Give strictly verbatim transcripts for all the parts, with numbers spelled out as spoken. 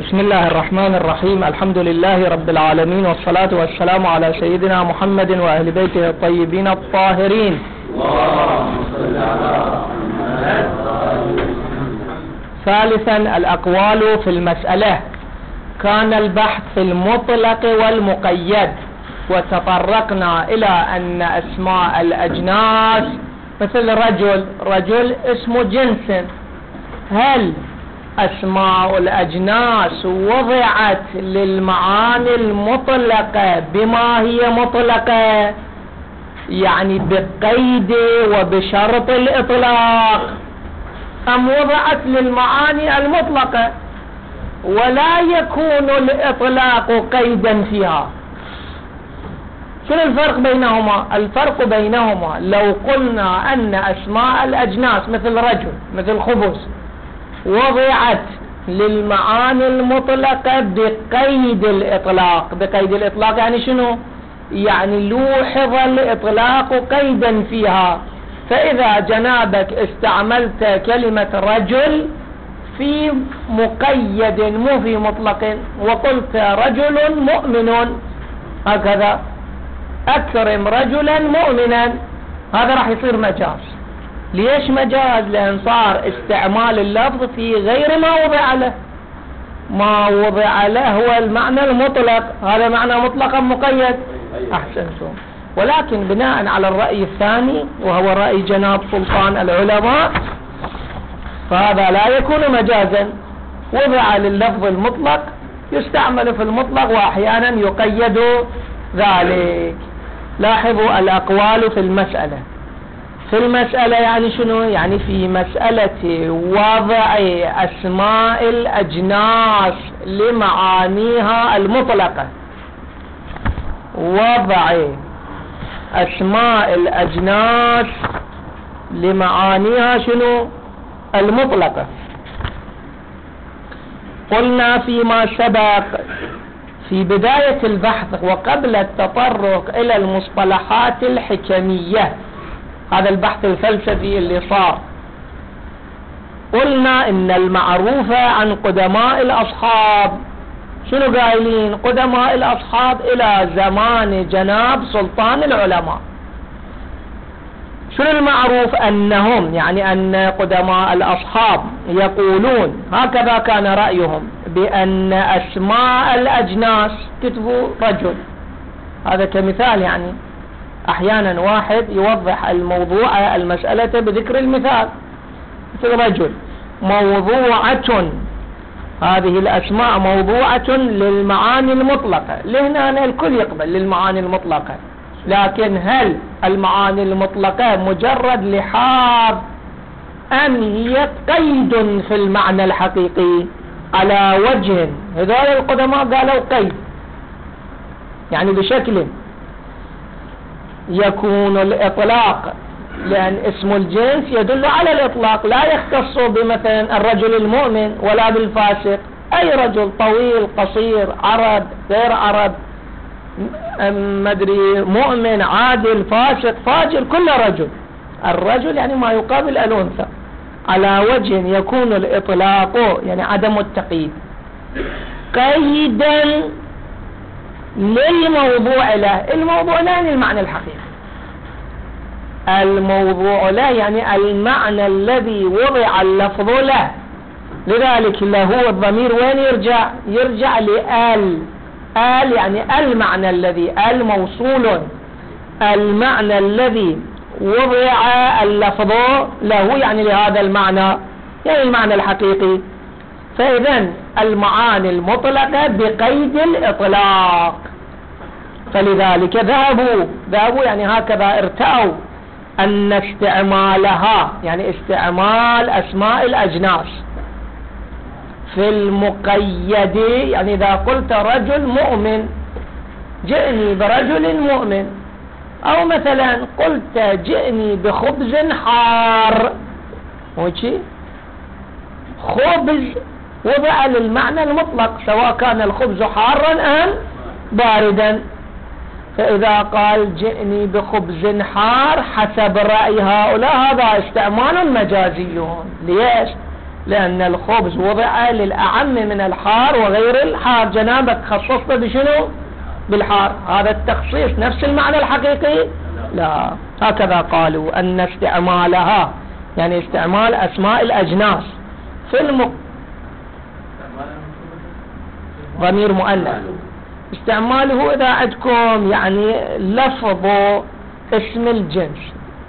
بسم الله الرحمن الرحيم. الحمد لله رب العالمين، والصلاة والسلام على سيدنا محمد وأهل بيته الطيبين الطاهرين. ثالثا، الأقوال في المسألة. كان البحث في المطلق والمقيد، وتطرقنا إلى أن أسماء الأجناس مثل رجل، رجل اسم جنس، هل أسماء الأجناس وضعت للمعاني المطلقة بما هي مطلقة، يعني بقيد وبشرط الإطلاق، أم وضعت للمعاني المطلقة ولا يكون الإطلاق قيدا فيها؟ شنو الفرق بينهما؟ الفرق بينهما لو قلنا أن أسماء الأجناس مثل رجل مثل خبز وضعت للمعاني المطلقة بقيد الإطلاق. بقيد الإطلاق يعني شنو؟ يعني لوحظ الإطلاق قيدا فيها. فإذا جنابك استعملت كلمة رجل في مقيد مو في مطلق، وقلت رجل مؤمن، هكذا أكرم رجلا مؤمنا، هذا راح يصير مجاز. ليش مجاز؟ لأن صار استعمال اللفظ في غير ما وضع له. ما وضع له هو المعنى المطلق، هذا معنى مطلقا مقيد. أحسنتم. ولكن بناء على الرأي الثاني وهو رأي جناب سلطان العلماء، فهذا لا يكون مجازا. وضع لللفظ المطلق، يستعمل في المطلق وأحيانا يقيد ذلك. لاحظوا الأقوال في المسألة. في المسألة يعني شنو؟ يعني في مسألة وضع أسماء الأجناس لمعانيها المطلقة. وضع أسماء الأجناس لمعانيها شنو؟ المطلقة. قلنا فيما سبق في بداية البحث وقبل التطرق إلى المصطلحات الحكمية، هذا البحث الفلسفي اللي صار، قلنا إن المعروف عن قدماء الأصحاب شنو قايلين؟ قدماء الأصحاب إلى زمان جناب سلطان العلماء. شنو المعروف؟ أنهم يعني أن قدماء الأصحاب يقولون، هكذا كان رأيهم، بأن أسماء الأجناس كتبوا رجل. هذا كمثال، يعني أحيانا واحد يوضح الموضوع المسألة بذكر المثال، مثل رجل موضوعة، هذه الأسماء موضوعة للمعاني المطلقة. لهنا الكل يقبل للمعاني المطلقة، لكن هل المعاني المطلقة مجرد لحاظ أم هي قيد في المعنى الحقيقي؟ على وجه هذول القدماء قالوا قيد، يعني بشكل يكون الإطلاق، لأن اسم الجنس يدل على الإطلاق، لا يختص بمثلا الرجل المؤمن ولا بالفاسق. أي رجل، طويل قصير، عرب غير عرب، مدري مؤمن عادل فاسق فاجر، كل رجل. الرجل يعني ما يقابل الأنثى، على وجه يكون الإطلاق يعني عدم التقييد قيدا للموضوع له. الموضوع له يعني المعنى الحقيقي، الموضوع له يعني المعنى الذي وضع اللفظ له. لذلك اللي هو الضمير وين يرجع؟ يرجع لآل. آل يعني المعنى الذي، آل موصول، المعنى الذي وضع اللفظ له يعني لهذا المعنى، يعني المعنى الحقيقي. فإذن المعاني المطلقة بقيد الإطلاق، فلذلك ذهبوا ذهبوا يعني هكذا ارتأوا أن استعمالها، يعني استعمال أسماء الأجناس في المقيد، يعني إذا قلت رجل مؤمن جئني برجل مؤمن، أو مثلا قلت جئني بخبز حار، وشي خبز وضع للمعنى المطلق، سواء كان الخبز حارا أم باردا. فإذا قال جئني بخبز حار حسب رأي هؤلاء هذا استعمال مجازي. ليش؟ لأن الخبز وضع للأعم من الحار وغير الحار، جنابك خصصت بشنو؟ بالحار. هذا التخصيص نفس المعنى الحقيقي؟ لا. هكذا قالوا أن استعمالها يعني استعمال أسماء الأجناس في الم... ضمير مؤنث، استعماله إذا عندكم يعني لفظ اسم الجنس،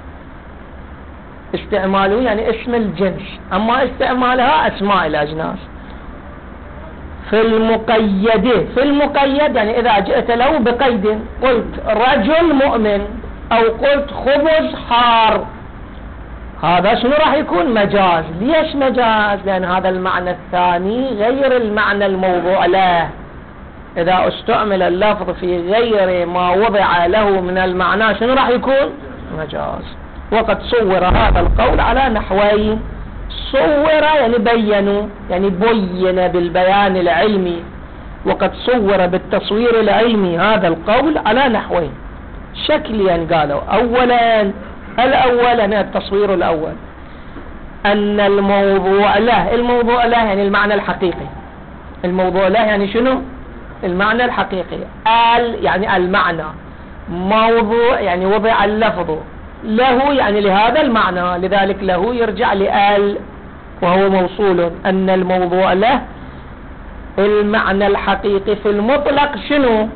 استعماله يعني اسم الجنس، أما استعمالها أسماء الأجناس. في المقيد، في المقيد يعني إذا جئت له بقيد، قلت رجل مؤمن أو قلت خبز حار، هذا شنو راح يكون؟ مجاز. ليش مجاز؟ لأن هذا المعنى الثاني غير المعنى الموضوع له. إذا استعمل اللفظ في غير ما وضع له من المعنى شنو راح يكون؟ مجاز. وقد صور هذا القول على نحوين. صور يعني بينوا، يعني بين بالبيان العلمي، وقد صور بالتصوير العلمي هذا القول على نحوين شكليا. قالوا أولا، الأول يعني التصوير الأول أن الموضوع له، الموضوع له يعني المعنى الحقيقي، الموضوع له يعني شنو؟ المعنى الحقيقي. ال يعني المعنى، موضوع يعني وضع اللفظ، له يعني لهذا المعنى، لذلك له يرجع لآل وهو موصول. أن الموضوع له المعنى الحقيقي في المطلق شنو؟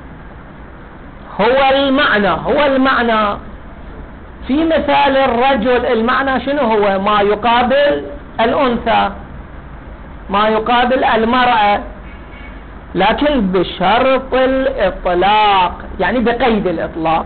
هو المعنى، هو المعنى. في مثال الرجل المعنى شنو هو؟ ما يقابل الأنثى، ما يقابل المرأة، لكن بشرط الإطلاق يعني بقيد الإطلاق.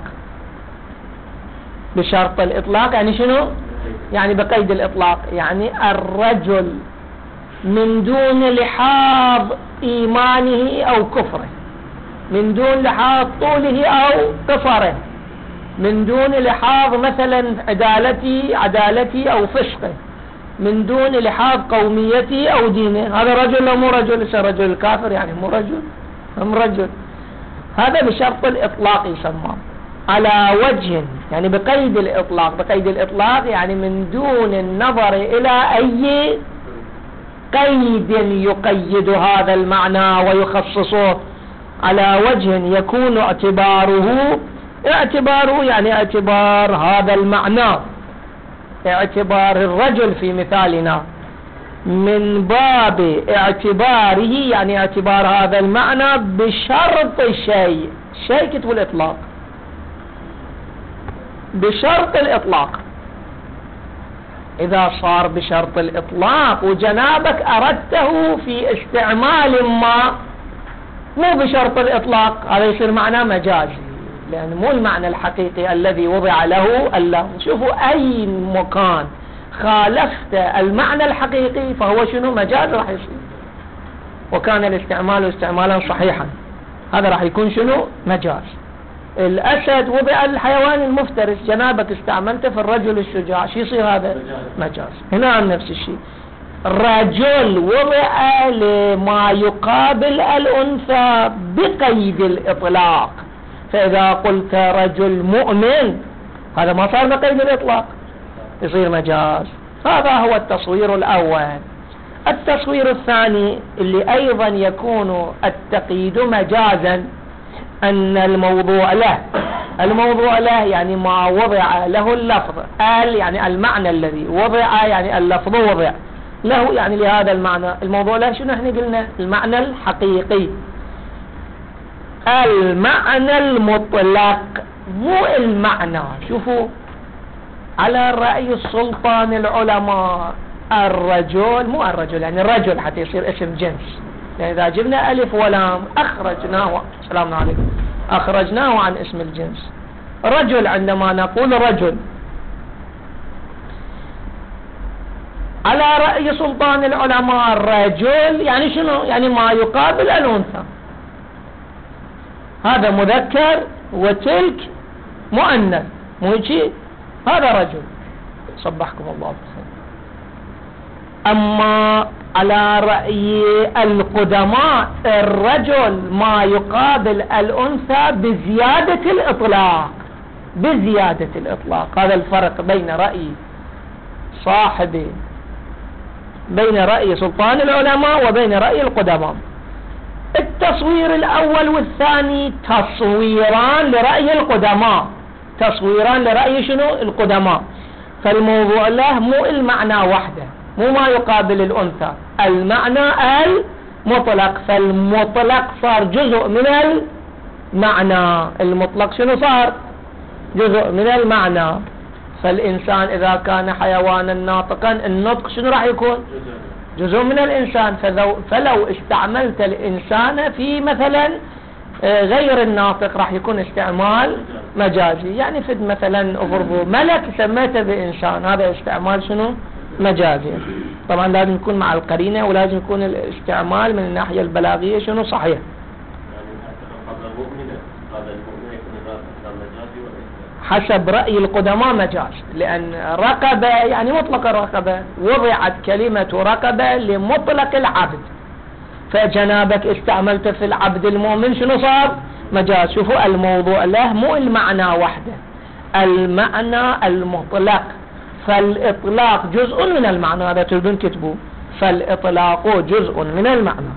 بشرط الإطلاق يعني شنو؟ يعني بقيد الإطلاق، يعني الرجل من دون لحاظ إيمانه أو كفره، من دون لحاظ طوله أو قصره، من دون لحاظ مثلا عدالتي عدالتي أو فسقه، من دون لحاظ قوميتي أو دينه. هذا رجل أو مو رجل؟ ليس رجل الكافر يعني مو رجل، هم رجل. هذا بشرط الإطلاق يسمى، على وجه يعني بقيد الإطلاق. بقيد الإطلاق يعني من دون النظر إلى أي قيد يقيد هذا المعنى ويخصصه، على وجه يكون اعتباره، اعتباره يعني اعتبار هذا المعنى، اعتبار الرجل في مثالنا من باب اعتباره يعني اعتبار هذا المعنى بشرط شيء. شيء كتب الإطلاق، بشرط الإطلاق. إذا صار بشرط الإطلاق وجنابك أردته في استعمال ما مو بشرط الإطلاق، هذا يصير معنى مجازي، لأن مو المعنى الحقيقي الذي وضع له اللفظ. شوفوا أي مكان خالفت المعنى الحقيقي فهو شنو؟ مجاز راح يصير. وكان الاستعمال استعمالا صحيحا، هذا راح يكون شنو؟ مجاز. الأسد وضع الحيوان المفترس، جنابك استعملته في الرجل الشجاع، شو يصير هذا؟ مجاز. هنا نفس الشيء، رجل وضع لما يقابل الأنثى بقيد الإطلاق، فإذا قلت رجل مؤمن هذا ما صار بقيد الإطلاق، يصير مجاز. هذا هو التصوير الأول. التصوير الثاني اللي أيضا يكون التقييد مجازا، أن الموضوع له، الموضوع له يعني ما وضع له اللفظ، ال يعني المعنى الذي وضع يعني اللفظ وضع له يعني لهذا المعنى. الموضوع له شنو احنا قلنا؟ المعنى الحقيقي، المعنى المطلق، مو المعنى. شوفوا على رأي السلطان العلماء الرجل مو الرجل يعني الرجل حتى يصير اسم جنس، يعني إذا جبنا ألف ولام أخرجناه، السلام عليكم، أخرجناه عن اسم الجنس. رجل عندما نقول رجل على رأي سلطان العلماء الرجل يعني شنو؟ يعني ما يقابل الأنثى، هذا مذكر وتلك مؤنث، مو هيك؟ هذا رجل. صبحكم الله بخير. أما على رأي القدماء الرجل ما يقابل الأنثى بزيادة الإطلاق، بزيادة الإطلاق. هذا الفرق بين رأي صاحب بين رأي سلطان العلماء وبين رأي القدماء. التصوير الأول والثاني تصويران لرأي القدماء، تصويران لرأي شنو؟ القدماء. فالموضوع له مو المعنى وحده، مو ما يقابل الأنثى، المعنى المطلق. فالمطلق صار جزء من المعنى، المطلق شنو صار؟ جزء من المعنى. فالإنسان إذا كان حيوانا ناطقا النطق شنو راح يكون؟ جزء من الإنسان. فلو, فلو استعملت الإنسان في مثلا غير الناطق راح يكون استعمال مجازي. يعني فد مثلا أفرضوا ملك سميته بإنسان، هذا استعمال شنو؟ مجازي. طبعا لازم يكون مع القرينة، ولازم يكون الاستعمال من الناحية البلاغية شنو صحيح. حسب رأي القدماء مجاز، لأن رقبة يعني مطلق الرقبة، وضعت كلمة رقبة لمطلق العبد، فجنابك استعملت في العبد المؤمن شنو صار؟ مجاز. شوفوا الموضوع له مو المعنى وحده، المعنى المطلق. فالإطلاق جزء من المعنى، هذا تريدون كتبوا، فالإطلاق جزء من المعنى.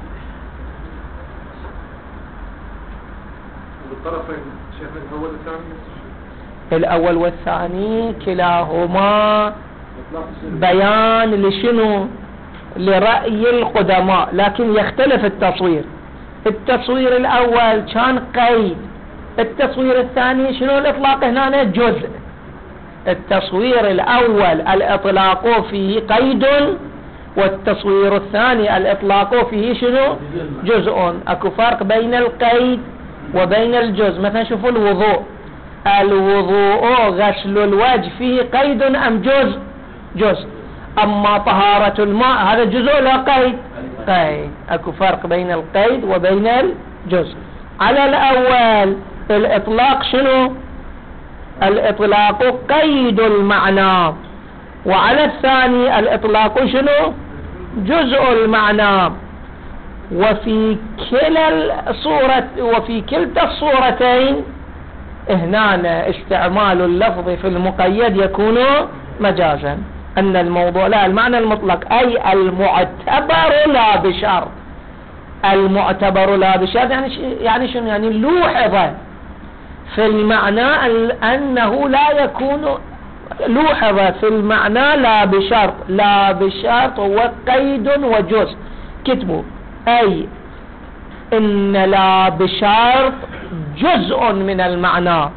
الطرفين شيخ الأول والثاني، الأول والثاني كلاهما بيان لشنو؟ لرأي القدماء، لكن يختلف التصوير. التصوير الأول كان قيد، التصوير الثاني شنو؟ الإطلاق هنا جزء. التصوير الأول الإطلاق فيه قيد، والتصوير الثاني الإطلاق فيه شنو؟ جزء. أكو فرق بين القيد وبين الجزء. مثلا شوفوا الوضوء، الوضوء غسل الوجه فيه قيد أم جزء؟ جزء. أما طهارة الماء هذا جزء لا قيد؟ قيد. أكو فرق بين القيد وبين الجزء. على الأول الإطلاق شنو؟ الإطلاق قيد المعنى، وعلى الثاني الإطلاق شنو؟ جزء المعنى. وفي كلا الصورة وفي كلتا الصورتين هنا استعمال اللفظ في المقيد يكون مجازا. أن الموضوع لا المعنى المطلق أي المعتبر لا بشرط. المعتبر لا بشرط يعني يعني شنو؟ يعني لوحظ في المعنى أنه لا يكون، لوحظ في المعنى لا بشرط. لا بشرط هو قيد وجزء. كتبوا أي إن لا بشرط جزء من المعنى،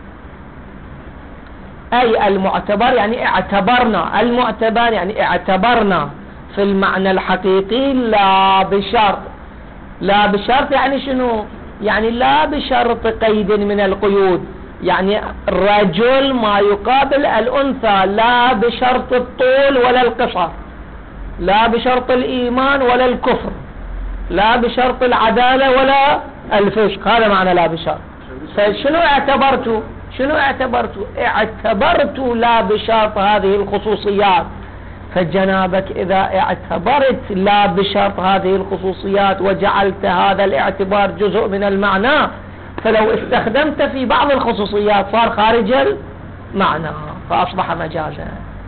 أي المعتبر يعني اعتبرنا، المعتبر يعني اعتبرنا في المعنى الحقيقي لا بشرط. لا بشرط يعني شنو؟ يعني لا بشرط قيد من القيود. يعني الرجل ما يقابل الأنثى لا بشرط الطول ولا القصر، لا بشرط الإيمان ولا الكفر، لا بشرط العدالة ولا الفسق. هذا معنى لا بشرط. فشنو اعتبرتوا؟ شنو اعتبرتوا؟ اعتبرتوا لا بشرط هذه الخصوصيات. فجنابك إذا اعتبرت لا بشرط هذه الخصوصيات وجعلت هذا الاعتبار جزء من المعنى، فلو استخدمت في بعض الخصوصيات صار خارج المعنى فأصبح مجازا.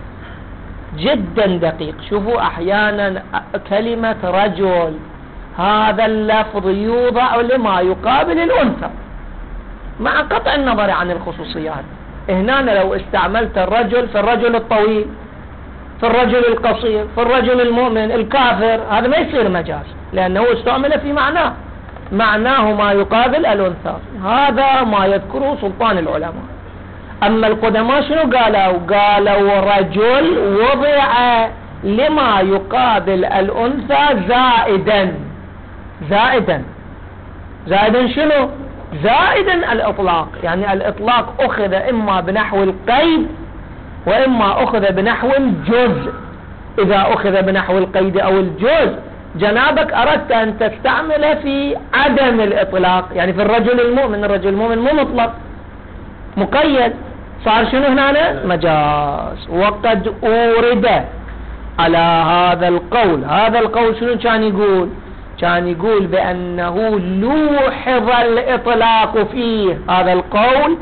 جدا دقيق. شوفوا أحيانا كلمة رجل هذا اللفظ يوضع لما يقابل الأنثى مع قطع النظر عن الخصوصيات. هنا لو استعملت الرجل في الرجل الطويل، في الرجل القصير، في الرجل المؤمن الكافر، هذا ما يصير مجاز، لأنه استعمل في معناه، معناه ما يقابل الأنثى. هذا ما يذكره سلطان العلماء. أما القدماء شنو قالوا؟ قالوا رجل وضع لما يقابل الأنثى زائدا. زائدا زائدا شنو؟ زائدا الإطلاق. يعني الإطلاق أخذ إما بنحو القيد وإما أخذ بنحو الجزء. إذا أخذ بنحو القيد أو الجزء جنابك أردت أن تستعمل في عدم الإطلاق، يعني في الرجل المؤمن. الرجل المؤمن مو مطلق، مقيد، صار شنو هنا؟ مجاز. وقد أورد على هذا القول. هذا القول شنو كان يقول؟ كان يقول بأنه لوحظ الإطلاق فيه. هذا القول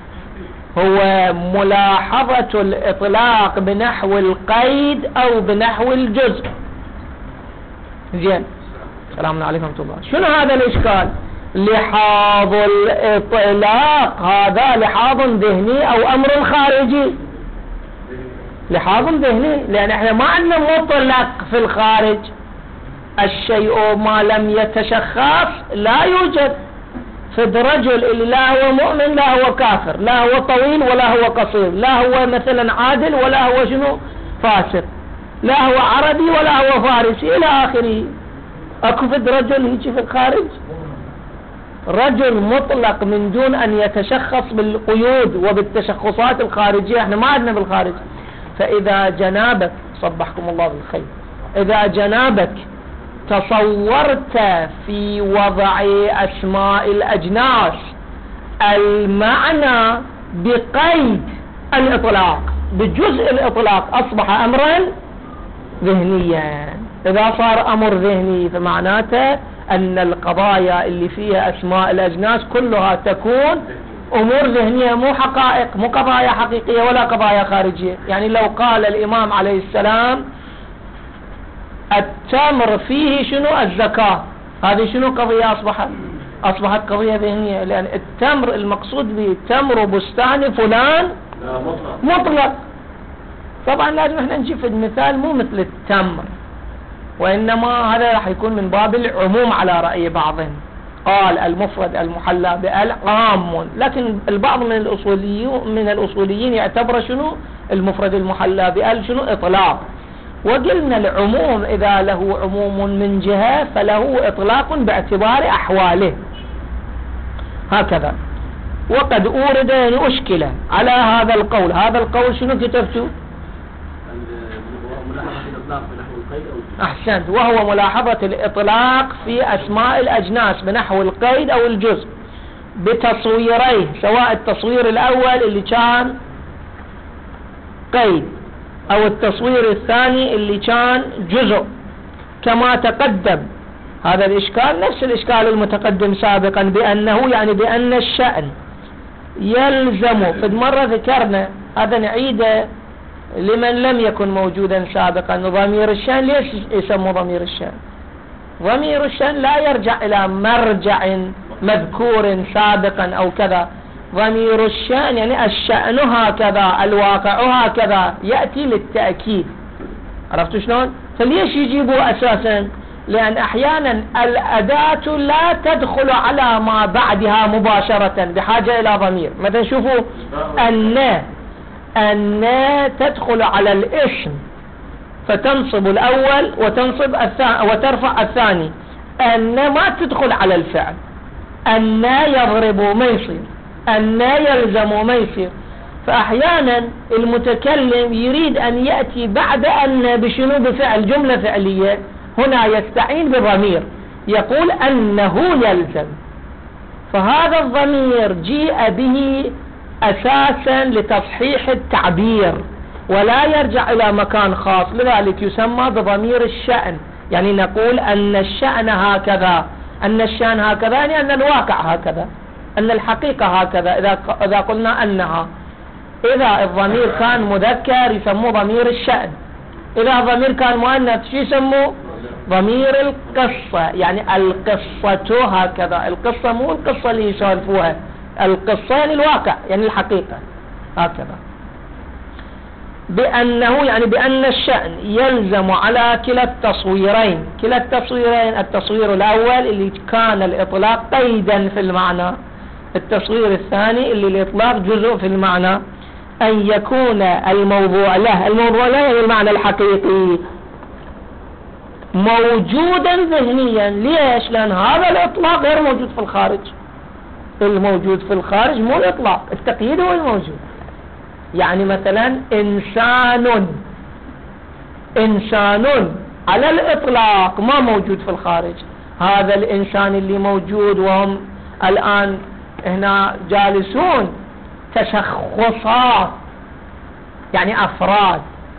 هو ملاحظة الإطلاق بنحو القيد أو بنحو الجزء. زين، السلام عليكم ورحمة الله. شنو هذا الإشكال؟ لحاظ الإطلاق هذا لحاظ ذهني أو أمر خارجي؟ لحاظ ذهني، لأن احنا ما عندنا مطلق في الخارج. الشيء ما لم يتشخص لا يوجد. فد رجل اللي لا هو مؤمن لا هو كافر، لا هو طويل ولا هو قصير، لا هو مثلا عادل ولا هو شنو فاسق، لا هو عربي ولا هو فارسي إلى آخره. أكو فد رجل هيك في الخارج؟ رجل مطلق من دون أن يتشخص بالقيود وبالتشخصات الخارجية احنا ما عندنا بالخارج. فإذا جنابك صبحكم الله بالخير، إذا جنابك تصورت في وضع أسماء الأجناس المعنى بقيد الإطلاق بجزء الإطلاق أصبح أمرا ذهنيا. إذا صار أمر ذهني فمعناته أن القضايا اللي فيها أسماء الأجناس كلها تكون أمور ذهنية مو حقائق، مو قضايا حقيقية ولا قضايا خارجية. يعني لو قال الإمام عليه السلام التمر فيه شنو الزكاة، هذه شنو قضية أصبحت؟ أصبحت قضية ذهنية، لأن التمر المقصود به تمر بستان فلان مطلق. مطلق طبعا لازم احنا نشوف المثال مو مثل التمر، وإنما هذا راح يكون من باب العموم على رأي بعضهم. قال المفرد المحلى بال عام، لكن البعض من الأصوليين من الأصوليين يعتبر شنو المفرد المحلى بال شنو إطلاق. وقلنا العموم إذا له عموم من جهة فله إطلاق باعتبار أحواله هكذا. وقد أورد أشكل على هذا القول. هذا القول شنو كتبته؟ أحسنت، وهو ملاحظة الإطلاق في أسماء الأجناس بنحو القيد أو الجزء بتصويريه، سواء التصوير الأول اللي كان قيد أو التصوير الثاني اللي كان جزء كما تقدم. هذا الإشكال نفس الإشكال المتقدم سابقا، بأنه يعني بأن الشأن يلزم. فد مرة ذكرنا هذا نعيده لمن لم يكن موجودا سابقا. ضمير الشأن ليش يسمى ضمير الشأن؟ ضمير الشأن لا يرجع إلى مرجع مذكور سابقا أو كذا. ضمير الشأن يعني الشأن هكذا، الواقع هكذا، يأتي للتأكيد. عرفتوا شلون؟ فليش يجيبوا أساسا؟ لأن أحيانا الأداة لا تدخل على ما بعدها مباشرة بحاجة إلى ضمير. مثلا شوفوا أن أن تدخل على الاسم فتنصب الأول وتنصب الثاني وترفع الثاني. أن ما تدخل على الفعل. أن يضرب ما يصير، أن يلزم ما يصير. فأحيانا المتكلم يريد أن يأتي بعد أن بشنو بفعل جملة فعلية، هنا يستعين بضمير يقول أنه يلزم. فهذا الضمير جيء به أساسا لتصحيح التعبير ولا يرجع إلى مكان خاص، لذلك يسمى بضمير الشأن. يعني نقول أن الشأن هكذا، أن الشأن هكذا يعني أن الواقع هكذا، أن الحقيقة هكذا. إذا إذا قلنا أنها، إذا الضمير كان مذكر يسموه ضمير الشأن، إذا الضمير كان مؤنث شو يسموه؟ ضمير القصة. يعني القصة هكذا، القصة مو القصة اللي يسولفوها، القصة يعني الواقع يعني الحقيقة هكذا. بأنه يعني بأن الشأن يلزم على كلا التصويرين. كلا التصويرين، التصوير الأول اللي كان الإطلاق قيدا في المعنى، التصوير الثاني اللي الإطلاق جزء في المعنى، أن يكون الموضوع له، الموضوع له يعني المعنى الحقيقي موجودا ذهنيا. ليش؟ لأن هذا الإطلاق غير موجود في الخارج. الموجود في الخارج مو الإطلاق، التقييد هو الموجود. يعني مثلا إنسان، إنسان على الإطلاق ما موجود في الخارج. هذا الإنسان اللي موجود وهم الآن هنا جالسون تشخصات يعني أفراد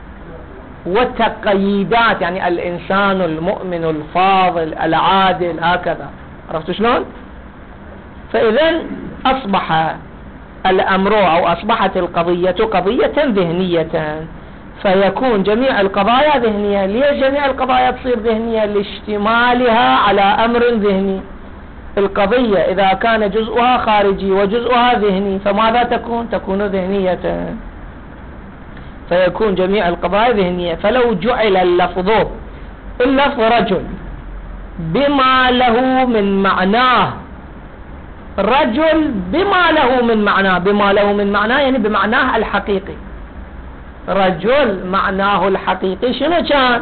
وتقييدات، يعني الإنسان المؤمن الفاضل العادل هكذا. عرفتوا شلون؟ فإذا أصبح الأمر أو أصبحت القضية قضية ذهنية. فيكون جميع القضايا ذهنية. ليش جميع القضايا تصير ذهنية؟ لاشتمالها على أمر ذهني. القضية إذا كان جزءها خارجي وجزءها ذهني فماذا تكون؟ تكون ذهنية، فيكون جميع القضايا ذهنية. فلو جعل اللفظ اللفظ رجل بما له من معناه، رجل بما له من معناه، بما له من معناه يعني بمعناه الحقيقي. رجل معناه الحقيقي شنو كان؟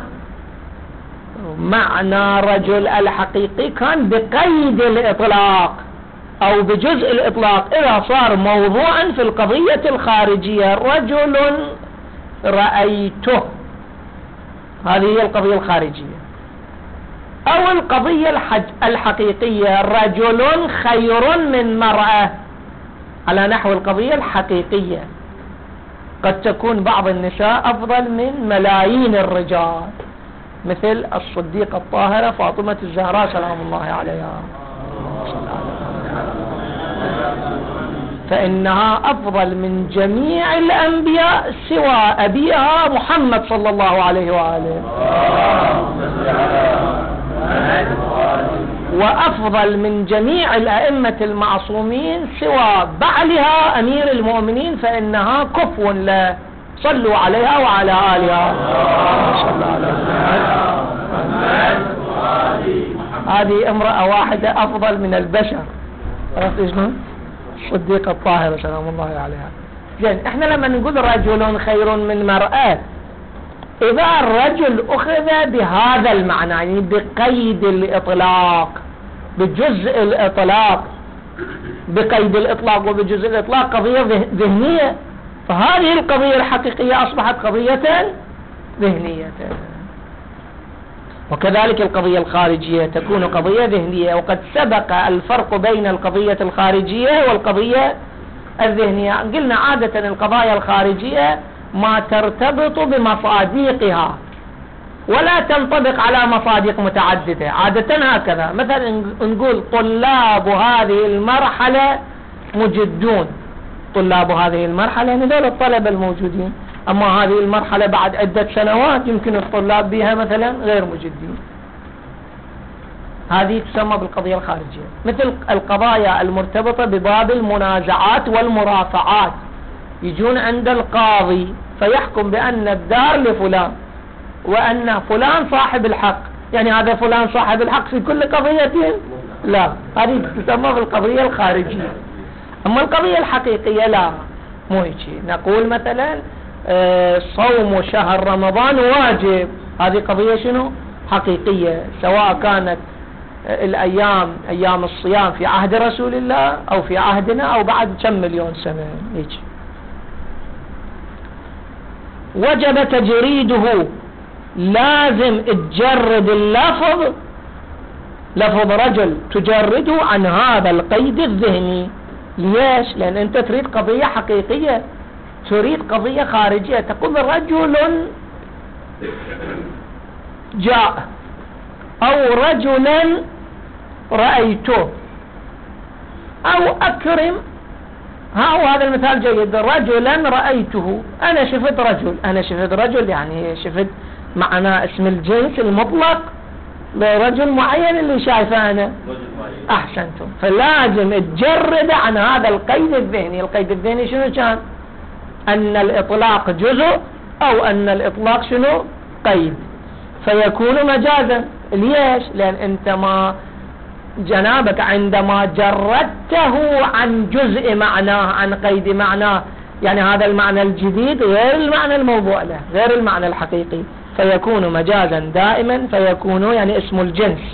معنى رجل الحقيقي كان بقيد الإطلاق أو بجزء الإطلاق، إذا صار موضوعا في القضية الخارجية. رجل رأيته، هذه هي القضية الخارجية. أو القضية الحج الحقيقية، رجل خير من مرأة، على نحو القضية الحقيقية. قد تكون بعض النساء أفضل من ملايين الرجال، مثل الصديقة الطاهرة فاطمة الزهراء سلام الله عليها، فإنها أفضل من جميع الأنبياء سوى أبيها محمد صلى الله عليه وآله، وأفضل من جميع الأئمة المعصومين سوى بعلها أمير المؤمنين، فإنها كفو له، صلوا عليها وعلى آلها. هذه امرأة واحدة أفضل من البشر. عرفت شنو؟ الصديقة الطاهرة سلام الله عليها. زين، احنا لما نقول رجل خير من مرأة، إذا الرجل أخذ بهذا المعنى يعني بقيد الإطلاق، بجزء الإطلاق، بقيد الإطلاق وبجزء الإطلاق، قضية ذهنية، فهذه القضية الحقيقية أصبحت قضية ذهنية. وكذلك القضية الخارجية تكون قضية ذهنية. وقد سبق الفرق بين القضية الخارجية والقضية الذهنية. قلنا عادة القضايا الخارجية ما ترتبط بمصادقها ولا تنطبق على مصادق متعددة، عادة هكذا. مثلا نقول طلاب هذه المرحلة مجدون، طلاب هذه المرحلة يعني دول الطلبة الموجودين، أما هذه المرحلة بعد عدة سنوات يمكن الطلاب بها مثلا غير مجدين. هذه تسمى بالقضية الخارجية. مثل القضايا المرتبطة بباب المنازعات والمرافعات، يجون عند القاضي فيحكم بأن الدار لفلان وأن فلان صاحب الحق، يعني هذا فلان صاحب الحق في كل قضية؟ لا، هذه تسمى بالقضية الخارجية. أما القضية الحقيقية لا، مو هيك. نقول مثلا صوم شهر رمضان واجب، هذه قضية شنو؟ حقيقية، سواء كانت الأيام أيام الصيام في عهد رسول الله أو في عهدنا أو بعد كم مليون سنة هيك. وجب تجريده، لازم تجرد اللفظ، لفظ رجل تجرده عن هذا القيد الذهني. ليش؟ لأن أنت تريد قضية حقيقية، تريد قضية خارجية. تقول رجل جاء أو رجلا رأيته أو أكرم. ها هذا المثال جيد، رجلا رأيته، أنا شفت رجل، أنا شفت رجل يعني شفت معنى اسم الجنس المطلق لرجل معين اللي شايفه أنا. أحسنتم. فلازم تجرد عن هذا القيد الذهني. القيد الذهني شنو كان؟ أن الإطلاق جزء أو أن الإطلاق شنو؟ قيد، فيكون مجازا. ليش؟ لأن أنت ما جنابك عندما جردته عن جزء معناه، عن قيد معناه، يعني هذا المعنى الجديد غير المعنى الموضوع له، غير المعنى الحقيقي، فيكون مجازا دائما، فيكون يعني اسم الجنس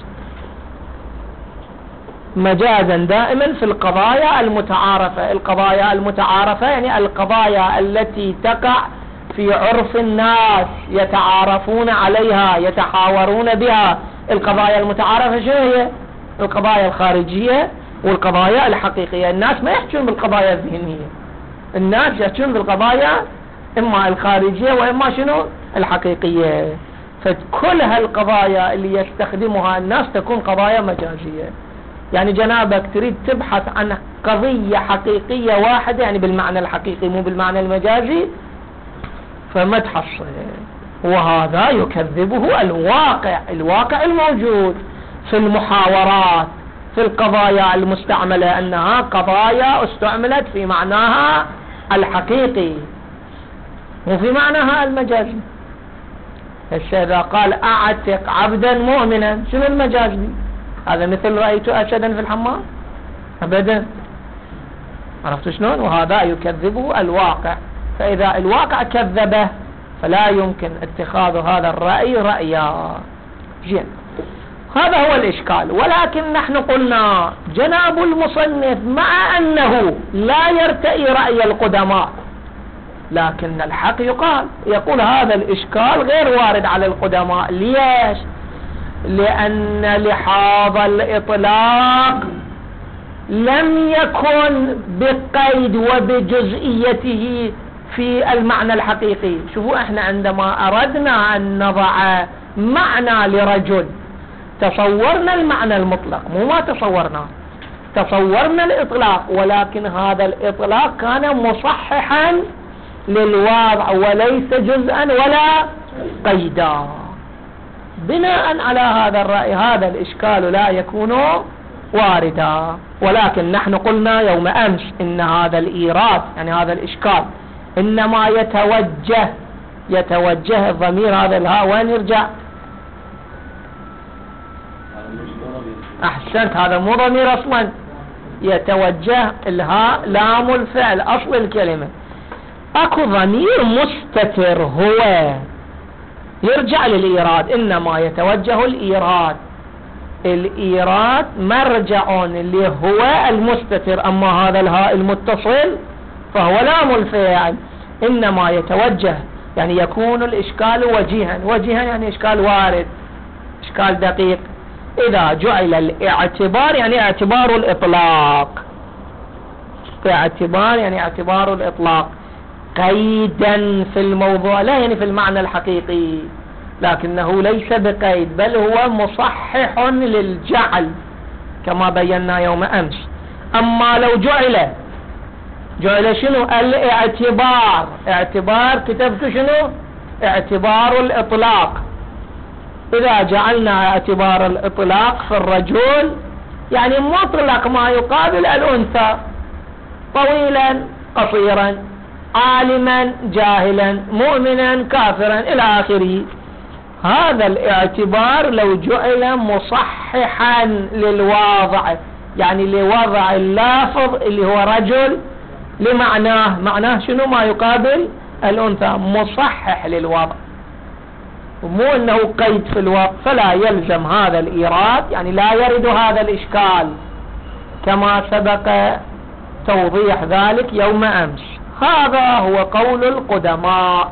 مجازا دائما في القضايا المتعارفة. القضايا المتعارفة يعني القضايا التي تقع في عرف الناس، يتعارفون عليها، يتحاورون بها. القضايا المتعارفة شو هي؟ القضايا الخارجية والقضايا الحقيقية. الناس ما يحجون بالقضايا الذهنية، الناس يحجون بالقضايا إما الخارجية وإما شنو؟ الحقيقية. فكل هالقضايا اللي يستخدمها الناس تكون قضايا مجازية. يعني جنابك تريد تبحث عن قضية حقيقية واحدة، يعني بالمعنى الحقيقي مو بالمعنى المجازي، فما تحصل. وهذا يكذبه الواقع، الواقع الموجود في المحاورات، في القضايا المستعملة، أنها قضايا استعملت في معناها الحقيقي وفي معناها المجازي. إذا قال أعتق عبدا مؤمنا، شنو المجاز دي؟ هذا مثل رأيت أسدا في الحمام؟ أبدا. عرفت شلون؟ وهذا يكذبه الواقع. فإذا الواقع كذبه فلا يمكن اتخاذ هذا الرأي رأيا. جين. هذا هو الإشكال. ولكن نحن قلنا جناب المصنف مع أنه لا يرتئي رأي القدماء، لكن الحق يقال يقول هذا الإشكال غير وارد على القدماء. ليش؟ لأن لحاظ الإطلاق لم يكن بقيد وبجزئيته في المعنى الحقيقي. شوفوا احنا عندما أردنا أن نضع معنى لرجل تصورنا المعنى المطلق، مو ما تصورنا، تصورنا الإطلاق، ولكن هذا الإطلاق كان مصححا للوضع وليس جزءا ولا قيدا. بناء على هذا الرأي هذا الإشكال لا يكون واردا. ولكن نحن قلنا يوم أمس إن هذا الإيراد يعني هذا الإشكال إنما يتوجه يتوجه الضمير هذا الهاء وين يرجع؟ أحسنت، هذا مو ضمير أصلا، يتوجه الهاء لام الفعل أصل الكلمة. أكو ضمير مستتر هو يرجع للإيراد، إنما يتوجه الإيراد. الإيراد مرجع اللي هو المستتر، أما هذا الهاء المتصل فهو لام الفعل، إنما يتوجه يعني يكون الإشكال وجيها. وجيها يعني إشكال وارد، إشكال دقيق. إذا جعل الاعتبار يعني اعتبار الإطلاق، اعتبار يعني اعتبار الإطلاق قيدا في الموضوع، لا يعني في المعنى الحقيقي، لكنه ليس بقيد بل هو مصحح للجعل كما بينا يوم أمس. أما لو جعل جعل شنو؟ الاعتبار، اعتبار كتبت شنو؟ اعتبار الإطلاق. إذا جعلنا اعتبار الإطلاق في الرجل يعني مطلق ما يقابل الأنثى، طويلا قصيرا، عالما جاهلا، مؤمنا كافرا إلى آخره. هذا الاعتبار لو جعل مصححا للواضع يعني لوضع اللافظ اللي هو رجل لمعناه، معناه شنو؟ ما يقابل الأنثى، مصحح للوضع، مو أنه قيد في الوضع. فلا يلزم هذا الإيراد يعني لا يرد هذا الإشكال كما سبق توضيح ذلك يوم أمس. هذا هو قول القدماء.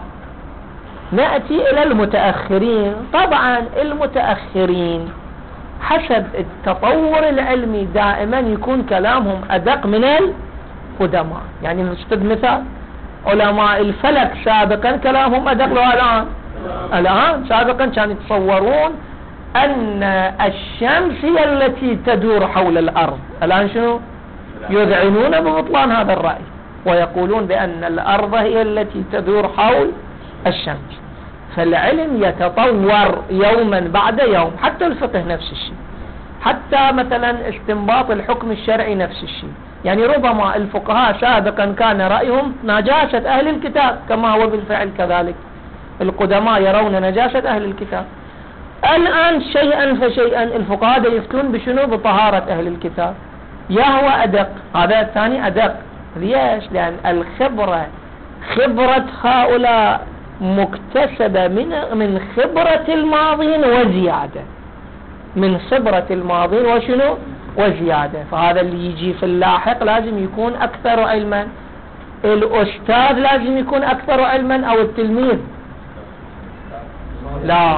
نأتي إلى المتأخرين. طبعا المتأخرين حسب التطور العلمي دائما يكون كلامهم أدق من القدماء. يعني نستد مثال علماء الفلك سابقا كلامهم أدق له الآن. الآن سابقا كانوا يتصورون أن الشمس هي التي تدور حول الأرض، الآن شنو؟ يذعنون ببطلان هذا الرأي ويقولون بأن الأرض هي التي تدور حول الشمس. فالعلم يتطور يوما بعد يوم، حتى الفقه نفس الشيء، حتى مثلا استنباط الحكم الشرعي نفس الشيء. يعني ربما الفقهاء سابقا كان رأيهم نجاسة أهل الكتاب كما هو بالفعل كذلك، القدماء يرون نجاسة أهل الكتاب. الآن شيئا فشيئا الفقهاء يفتون بشنو؟ بطهارة أهل الكتاب. يهوى أدق، هذا الثاني أدق. ليش؟ لأن الخبرة خبرة هؤلاء مكتسبة من من خبرة الماضين وزيادة، من خبرة الماضين وشنو؟ وزيادة. فهذا اللي يجي في اللاحق لازم يكون أكثر علما، الأستاذ لازم يكون أكثر علما أو التلميذ؟ لا،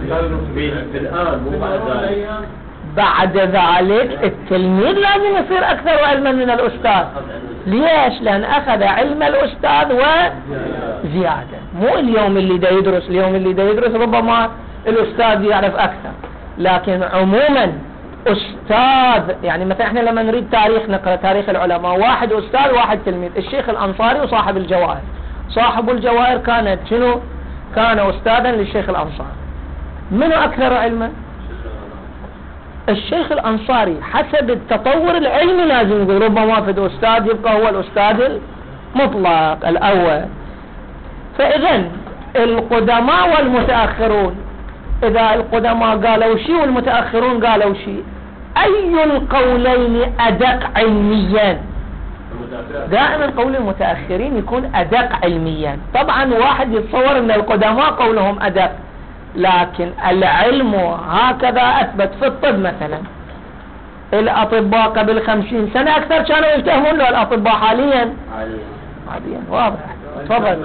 بعد ذلك التلميذ لازم يصير أكثر علما من الأستاذ. ليش؟ لأن أخذ علم الأستاذ وزيادة. مو اليوم اللي دا يدرس، اليوم اللي دا يدرس ربما الأستاذ يعرف أكثر، لكن عموما أستاذ. يعني مثلا احنا لما نريد تاريخ نقرأ تاريخ العلماء، واحد أستاذ واحد تلميذ، الشيخ الأنصاري وصاحب الجواهر، صاحب الجواهر كانت شنو؟ كان أستاذا للشيخ الأنصاري. منو أكثر علما؟ الشيخ الأنصاري. حسب التطور العلمي لازم يقول ربما في أستاذ يبقى هو الأستاذ المطلق الأول. فإذن القدماء والمتأخرون، إذا القدماء قالوا شيء والمتأخرون قالوا شيء، أي القولين أدق علميا؟ دائما قول المتأخرين يكون أدق علميا. طبعا واحد يتصور أن القدماء قولهم أدق، لكن العلم هكذا أثبت. في الطب مثلا الأطباء قبل خمسين سنة أكثر كانوا يفتهمون له الأطباء حاليا حاليا واضح. تفضل.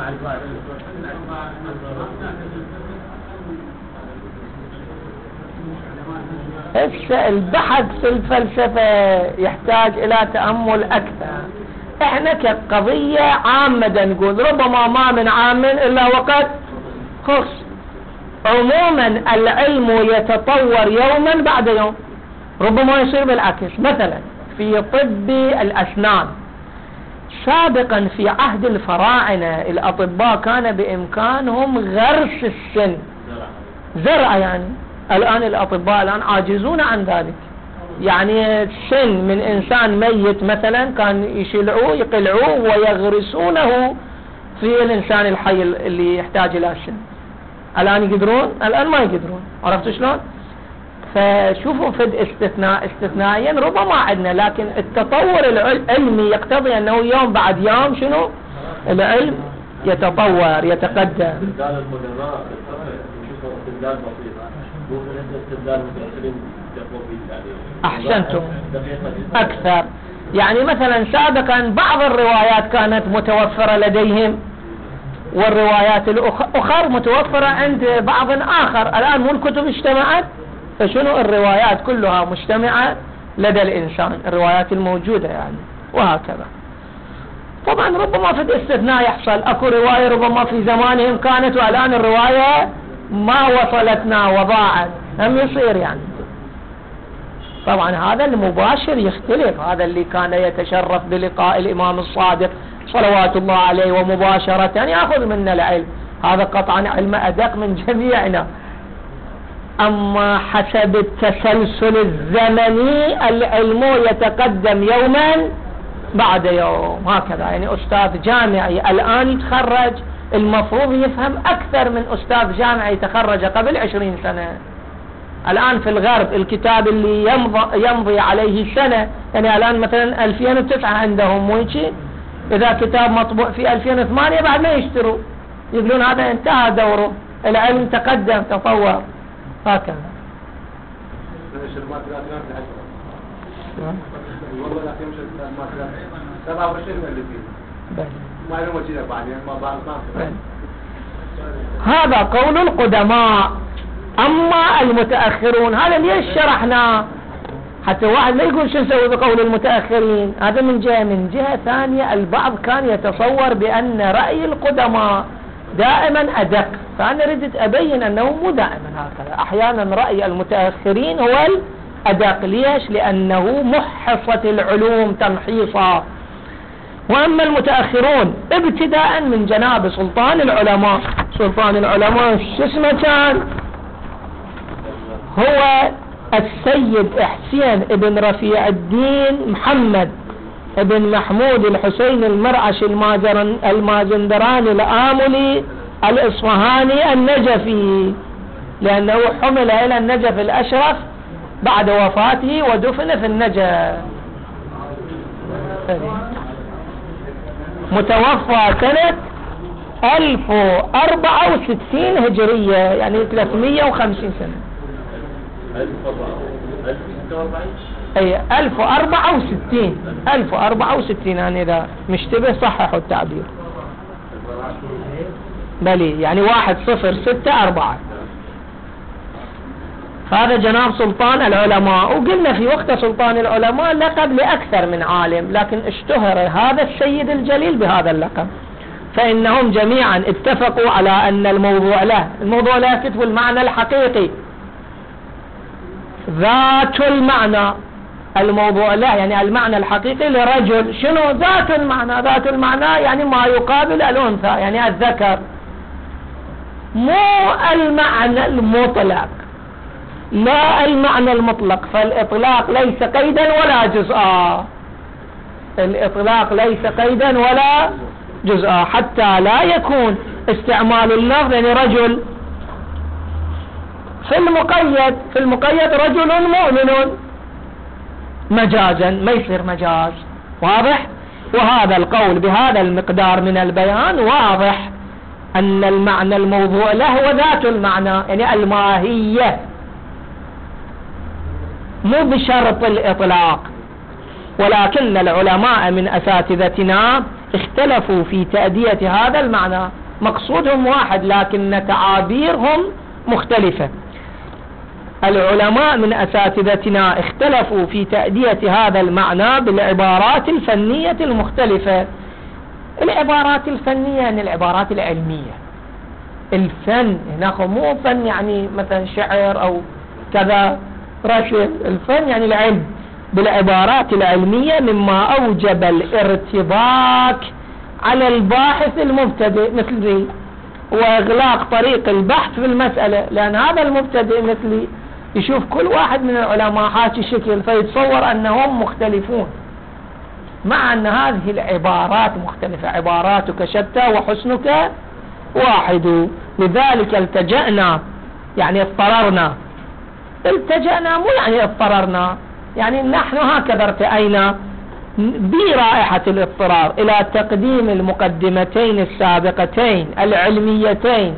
البحث في الفلسفة يحتاج إلى تأمل أكثر. احنا كقضية عامة نقول ربما ما من عام إلا وقد خص. عموما العلم يتطور يوما بعد يوم، ربما يصير بالعكس. مثلا في طب الأسنان سابقا في عهد الفراعنة الأطباء كان بإمكانهم غرس السن، زرع يعني. الآن الأطباء الآن عاجزون عن ذلك. يعني السن من إنسان ميت مثلا كان يشلعوه يقلعوه ويغرسونه في الإنسان الحي اللي يحتاج إلى السن. الآن يقدرون؟ الآن ما يقدرون. عرفت شلون؟ فشوفوا فد استثناء استثنائيا ربما عندنا، لكن التطور العلمي يقتضي أنه يوم بعد يوم شنو؟ العلم يتطور يتقدم. أحسنتم أكثر. يعني مثلا سابقا بعض الروايات كانت متوفرة لديهم والروايات الأخرى متوفرة عند بعض آخر. الآن مو الكتب اجتمعت، فشنو الروايات كلها مجتمعة لدى الإنسان، الروايات الموجودة يعني، وهكذا. طبعا ربما في الاستثناء يحصل أكو رواية ربما في زمانهم كانت والآن الرواية ما وصلتنا وضاعت، هم يصير يعني. طبعا هذا المباشر يختلف، هذا اللي كان يتشرف بلقاء الإمام الصادق صلوات الله عليه ومباشرة يعني يأخذ منا العلم، هذا قطعا علم أدق من جميعنا. أما حسب التسلسل الزمني العلم يتقدم يوما بعد يوم هكذا. يعني أستاذ جامعي الآن يتخرج المفروض يفهم أكثر من أستاذ جامعي تخرج قبل عشرين سنة. الآن في الغرب الكتاب اللي يمضي, يمضي عليه سنة، يعني الآن مثلا ألفين وتسعة عندهم مويشي، إذا كتاب مطبوع في ألفين وثمانية بعد ما يشتروا يقولون هذا انتهى دوره، العلم تقدم تطور هكذا. هذا قول القدماء. أما المتأخرون هذا ليش شرحنا حتى واحد ما يقول شو نسوي بقول المتأخرين. هذا من جهة. من جهة ثانية البعض كان يتصور بأن رأي القدماء دائما أدق، فأنا ردت أبين أنه مو دائما هكذا. أحيانا رأي المتأخرين هو الأدق. ليش؟ لأنه محصت العلوم تمحيصا. وأما المتأخرون ابتداء من جناب سلطان العلماء، سلطان العلماء شو اسمه كان؟ هو السيد حسين ابن رفيع الدين محمد ابن محمود الحسين المرعش المازندراني الآملي الإصفهاني النجفي، لأنه حمل إلى النجف الأشرف بعد وفاته ودفن في النجف. متوفى سنة ألف وأربعة وستين هجرية، يعني ثلاثمية وخمسين سنة. أي ألف وأربعة وستين ألف وأربعة وستين يعني إذا مشتبه صححوا التعبير. بلي يعني واحد صفر ستة أربعة. هذا جناب سلطان العلماء. وقلنا في وقت سلطان العلماء لقب لأكثر من عالم، لكن اشتهر هذا السيد الجليل بهذا اللقب. فإنهم جميعا اتفقوا على أن الموضوع له الموضوع له كتب المعنى الحقيقي ذات المعنى الموضوع له يعني المعنى الحقيقي لرجل شنو؟ ذات المعنى. ذات المعنى يعني ما يقابل الأنثى يعني الذكر، مو المعنى المطلق، لا المعنى المطلق. فالإطلاق ليس قيدا ولا جزءا، الإطلاق ليس قيدا ولا جزءا، حتى لا يكون استعمال اللفظ يعني رجل في المقيد، في المقيد رجل مؤمن مجازا ما يصير مجاز. واضح؟ وهذا القول بهذا المقدار من البيان واضح أن المعنى الموضوع له هو ذات المعنى يعني الماهية، مو بشرط الإطلاق. ولكن العلماء من أساتذتنا اختلفوا في تأدية هذا المعنى، مقصودهم واحد لكن تعابيرهم مختلفة. العلماء من أساتذتنا اختلفوا في تأدية هذا المعنى بالعبارات الفنية المختلفة. العبارات الفنية يعني العبارات العلمية. الفن هنا مو فن يعني مثلا شعر أو كذا رشد، الفن يعني العلم بالعبارات العلمية مما أوجب الارتباك على الباحث المبتدئ مثلي وإغلاق طريق البحث في المسألة، لأن هذا المبتدئ مثلي يشوف كل واحد من العلماء حاكي شكل فيتصور أنهم مختلفون، مع أن هذه العبارات مختلفة، عباراتك شتى وحسنك واحد. لذلك التجأنا يعني اضطررنا، التجأنا مو يعني اضطررنا، يعني نحن هكذا ارتأينا برائحة الاضطرار إلى تقديم المقدمتين السابقتين العلميتين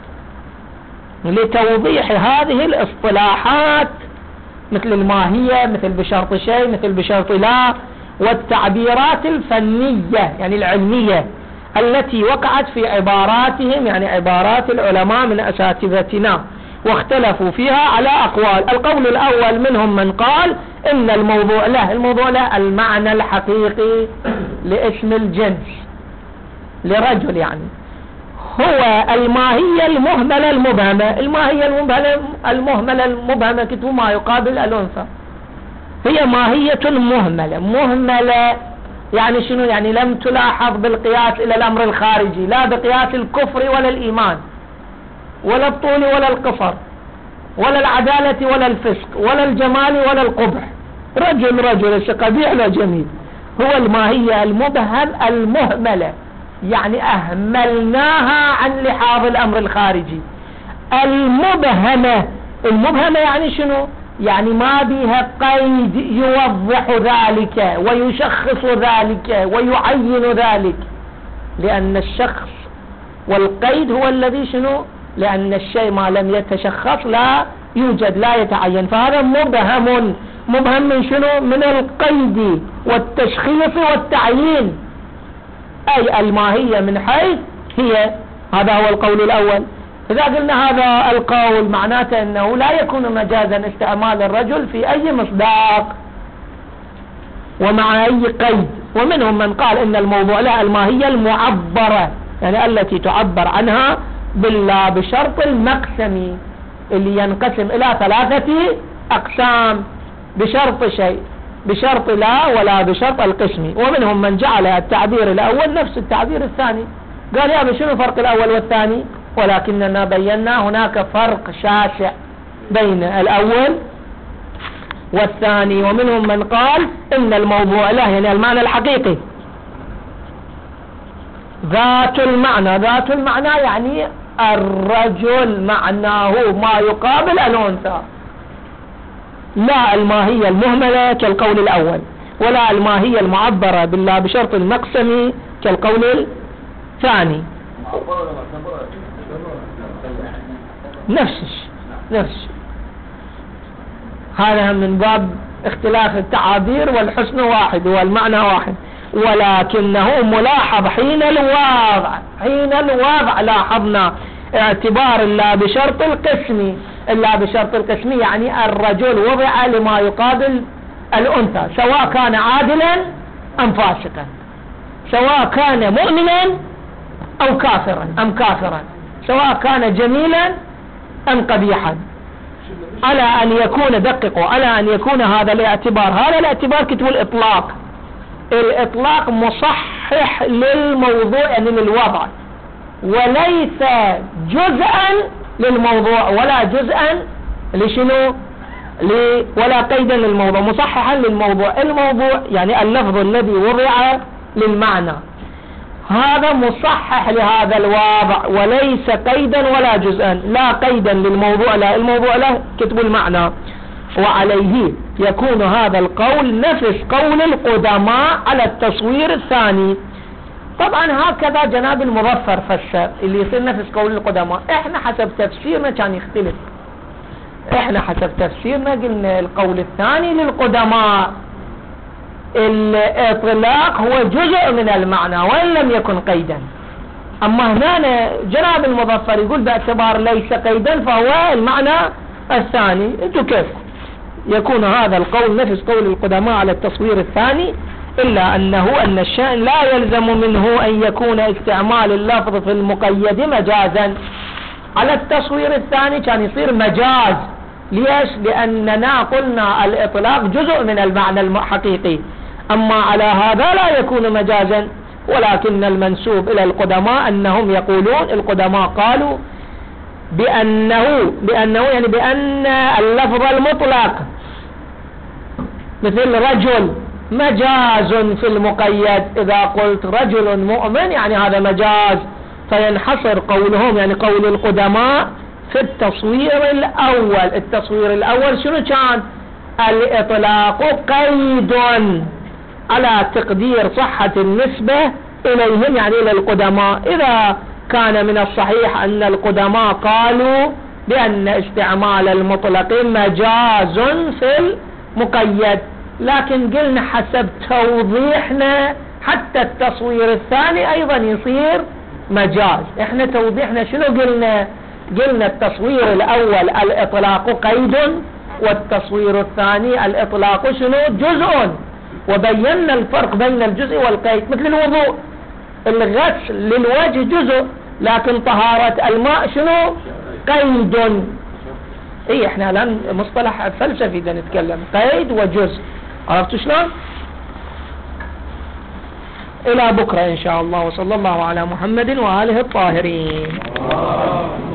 لتوضيح هذه الاصطلاحات مثل الماهية، مثل بشرط شيء، مثل بشرط لا، والتعبيرات الفنية يعني العلمية التي وقعت في عباراتهم يعني عبارات العلماء من أساتذتنا، واختلفوا فيها على أقوال. القول الأول منهم من قال إن الموضوع له الموضوع له المعنى الحقيقي لاسم الجنس لرجل، يعني هو الماهية المهملة المبهمة. الماهية المهملة المهملة المبهمة كتب ما يقابل الأنثى، هي ماهية مهملة. مهملة يعني شنو؟ يعني لم تلاحظ بالقياس إلى الأمر الخارجي، لا بقياس الكفر ولا الإيمان ولا الطول ولا القصر ولا العدالة ولا الفسق ولا الجمال ولا القبح. رجل رجل قبيح لا جميل، هو الماهية المبهم المهملة يعني أهملناها عن لحاظ الأمر الخارجي. المبهمة المبهمة يعني شنو؟ يعني ما بها قيد يوضح ذلك ويشخص ذلك ويعين ذلك، لأن الشخص والقيد هو الذي شنو؟ لأن الشيء ما لم يتشخص لا يوجد لا يتعين، فهذا مبهم. مبهم من شنو؟ من القيد والتشخيص والتعيين، أي الماهية من حيث هي. هذا هو القول الأول. إذا قلنا هذا القول معناته أنه لا يكون مجازا استعمال الرجل في أي مصداق ومع أي قيد. ومنهم من قال إن الموضوع له الماهية المعبرة يعني التي تعبر عنها بالله بشرط المقسم اللي ينقسم إلى ثلاثة أقسام، بشرط شيء، بشرط لا، ولا بشرط القسم. ومنهم من جعل التعبير الأول نفس التعبير الثاني، قال يا أبي شنو فرق الأول والثاني؟ ولكننا بينا هناك فرق شاسع بين الأول والثاني. ومنهم من قال إن الموضوع له يعني المعنى الحقيقي ذات المعنى. ذات المعنى يعني الرجل معناه ما يقابل الأنثى، لا الماهية المهملة كالقول الأول، ولا الماهية المعبرة بالله بشرط المقسم كالقول الثاني. نفس نفس هذا من باب اختلاف التعابير، والحسن واحد والمعنى واحد، ولكنه ملاحظ حين الوضع. حين الوضع لاحظنا اعتبار الله بشرط القسم. الله بشرط القسم يعني الرجل وضع لما يقابل الأنثى، سواء كان عادلا أم فاسقا، سواء كان مؤمنا أو كافرا أم كافرا، سواء كان جميلا أم قبيحا. على أن يكون دققوا على أن يكون هذا الاعتبار هذا الاعتبار كتب الإطلاق الإطلاق مصحح للموضوع يعني للوضع وليس جزءا للموضوع ولا جزءا لشنو لي ولا قيدا للموضوع مصححا للموضوع الموضوع يعني اللفظ الذي وضع للمعنى هذا مصحح لهذا الوضع وليس قيدا ولا جزءا لا قيدا للموضوع لا الموضوع له كتب المعنى وعليه يكون هذا القول نفس قول القدماء على التصوير الثاني. طبعا هكذا جناب المظفر فسر اللي يصير نفس قول القدماء. احنا حسب تفسيرنا كان يختلف احنا حسب تفسيرنا قلنا القول الثاني للقدماء الاطلاق هو جزء من المعنى وان لم يكن قيدا. اما هنا جناب المظفر يقول باعتبار ليس قيدا فهو المعنى الثاني. انتو كيف يكون هذا القول نفس قول القدماء على التصوير الثاني إلا أنه أن الشأن لا يلزم منه أن يكون استعمال اللفظ في المقيد مجازا. على التصوير الثاني كان يصير مجاز. ليش؟ لأننا قلنا الإطلاق جزء من المعنى الحقيقي أما على هذا لا يكون مجازا. ولكن المنسوب إلى القدماء أنهم يقولون القدماء قالوا بأنه بأنه يعني بأن اللفظ المطلق مثل رجل مجاز في المقيد. إذا قلت رجل مؤمن يعني هذا مجاز فينحصر قولهم يعني قول القدماء في التصوير الأول. التصوير الأول شنو كان؟ الإطلاق قيد على تقدير صحة النسبة إليهم يعني إلى القدماء. إذا كان من الصحيح أن القدماء قالوا بأن استعمال المطلق مجاز في المقيد لكن قلنا حسب توضيحنا حتى التصوير الثاني أيضا يصير مجاز. احنا توضيحنا شنو قلنا؟ قلنا التصوير الأول الإطلاق قيد والتصوير الثاني الإطلاق شنو؟ جزء. وبينا الفرق بين الجزء والقيد. مثل الوضوء الغسل للوجه جزء لكن طهارة الماء شنو؟ قيد. اي احنا الان مصطلح فلسفي دا نتكلم قيد وجزء. عرفتوا شلون؟ الى بكرة ان شاء الله وصلى الله على محمد وآله الطاهرين.